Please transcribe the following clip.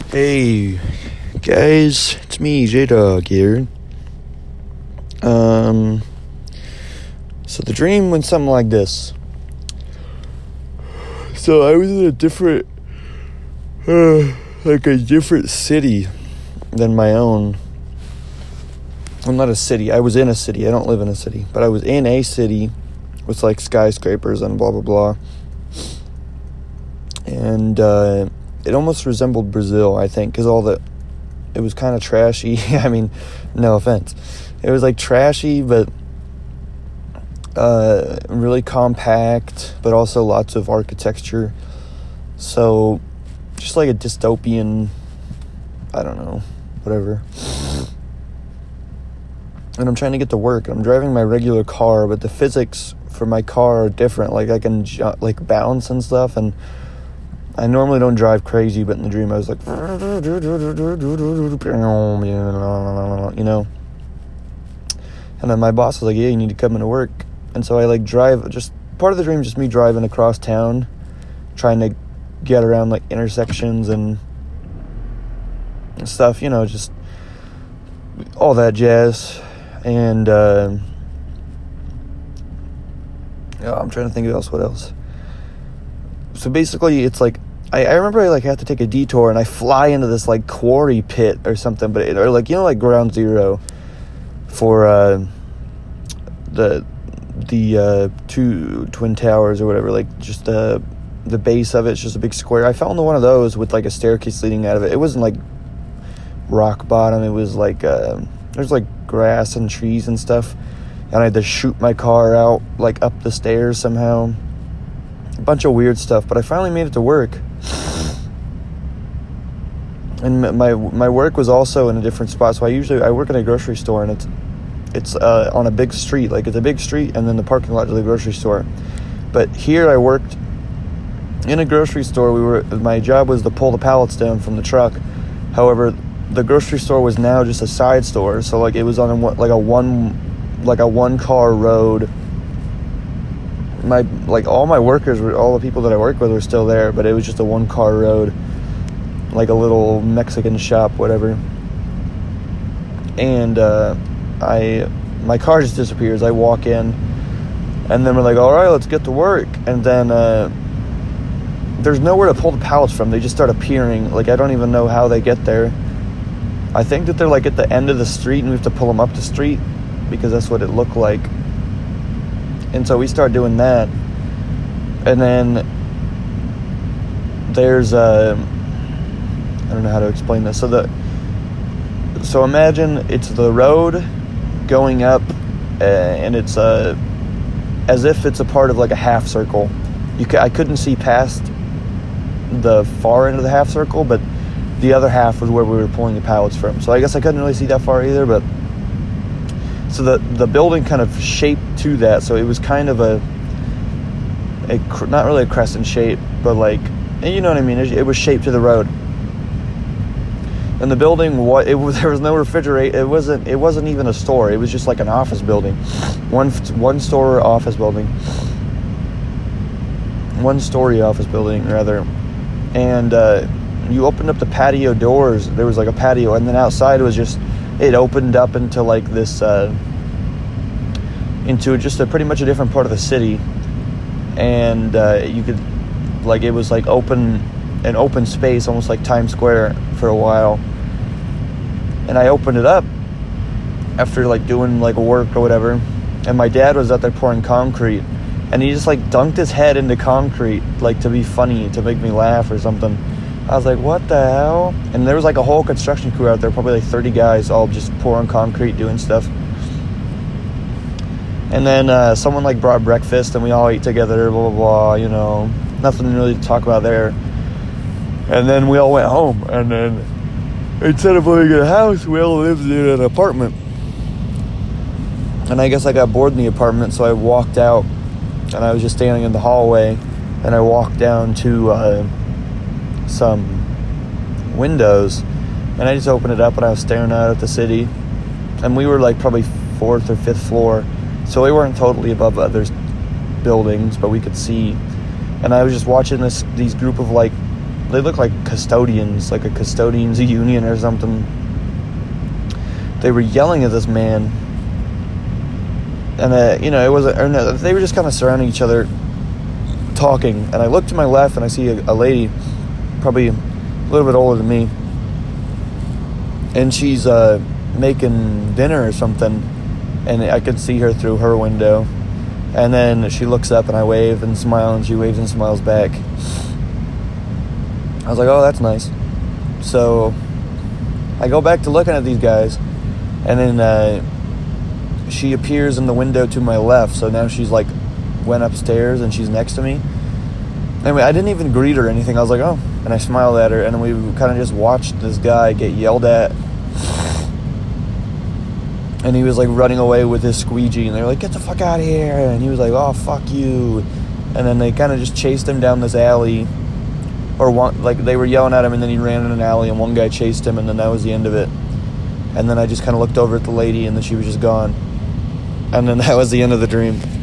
Hey guys, it's me, J-Dog here. So the dream went something like this. So I was in a different city than my own. I'm not a city. I was in a city. I don't live in a city, but I was in a city with like skyscrapers and blah blah blah. And it almost resembled Brazil, I think, because it was kind of trashy. I mean, no offense. It was like trashy, but really compact, but also lots of architecture. So, just like a dystopian, I don't know, whatever. And I'm trying to get to work. I'm driving my regular car, but the physics for my car are different. Like, I can, bounce and stuff, and I normally don't drive crazy, but in the dream I was like, you know. And then my boss was like, yeah, you need to come into work. And so I drive, just part of the dream is just me driving across town, trying to get around intersections and stuff, just all that jazz. And I'm trying to think of what else. So basically it's like, I remember I had to take a detour and I fly into this quarry pit or something, but Ground Zero for the two twin towers or whatever, just the base of it's just a big square. I fell into one of those with a staircase leading out of it. It wasn't rock bottom. It was there's grass and trees and stuff, and I had to shoot my car out up the stairs somehow. A bunch of weird stuff, but I finally made it to work. And my work was also in a different spot. So I work in a grocery store, and it's on a big street. It's a big street, and then the parking lot to the grocery store. But here I worked in a grocery store. My job was to pull the pallets down from the truck. However, the grocery store was now just a side store. So it was on a one car road. All my workers all the people that I work with were still there, but it was just a one car road, a little Mexican shop, whatever. And my car just disappears. I walk in, and then we're like, all right, let's get to work. And then there's nowhere to pull the pallets from. They just start appearing. I don't even know how they get there. I think that they're at the end of the street, and we have to pull them up the street because that's what it looked like. And so we start doing that. And then there's I don't know how to explain this. So imagine it's the road going up, and it's as if it's a part of a half circle. I couldn't see past the far end of the half circle, but the other half was where we were pulling the pallets from. So I guess I couldn't really see that far either, but so the building kind of shaped to that, so it was kind of a not really a crescent shape, but you know what I mean. It was shaped to the road. And the building, there was no refrigerator. It wasn't even a store. It was just an office building, one store office building, one story office building rather. And you opened up the patio doors. There was a patio, and then outside was just. It opened up into this, into just pretty much a different part of the city, and you could, it was an open space, almost like Times Square for a while. And I opened it up after doing work or whatever, and my dad was out there pouring concrete, and he just dunked his head into concrete to be funny, to make me laugh or something. I was like, what the hell? And there was a whole construction crew out there, probably 30 guys, all just pouring concrete, doing stuff. And then someone brought breakfast, and we all ate together, blah, blah, blah, nothing really to talk about there. And then we all went home, and then instead of living in a house, we all lived in an apartment. And I guess I got bored in the apartment, so I walked out, and I was just standing in the hallway, and I walked down to some windows, and I just opened it up, and I was staring out at the city. And we were probably 4th or 5th floor, so we weren't totally above other buildings, but we could see. And I was just watching these group of they look like custodians, like a custodians union or something. They were yelling at this man, and it wasn't. Or no, they were just kind of surrounding each other, talking. And I look to my left, and I see a lady, probably a little bit older than me, and she's making dinner or something, and I could see her through her window. And then she looks up, and I wave and smile, and she waves and smiles back. I was like, oh, that's nice. So I go back to looking at these guys, and then she appears in the window to my left. So now she's like went upstairs, and she's next to me. Anyway, I didn't even greet her or anything. I was like, oh, and I smiled at her, and then we kind of just watched this guy get yelled at. And he was like running away with his squeegee, and they were like, get the fuck out of here. And he was like, oh, fuck you. And then they kind of just chased him down this alley, or they were yelling at him, and then he ran in an alley, and one guy chased him, and then that was the end of it. And then I just kind of looked over at the lady, and then she was just gone. And then that was the end of the dream.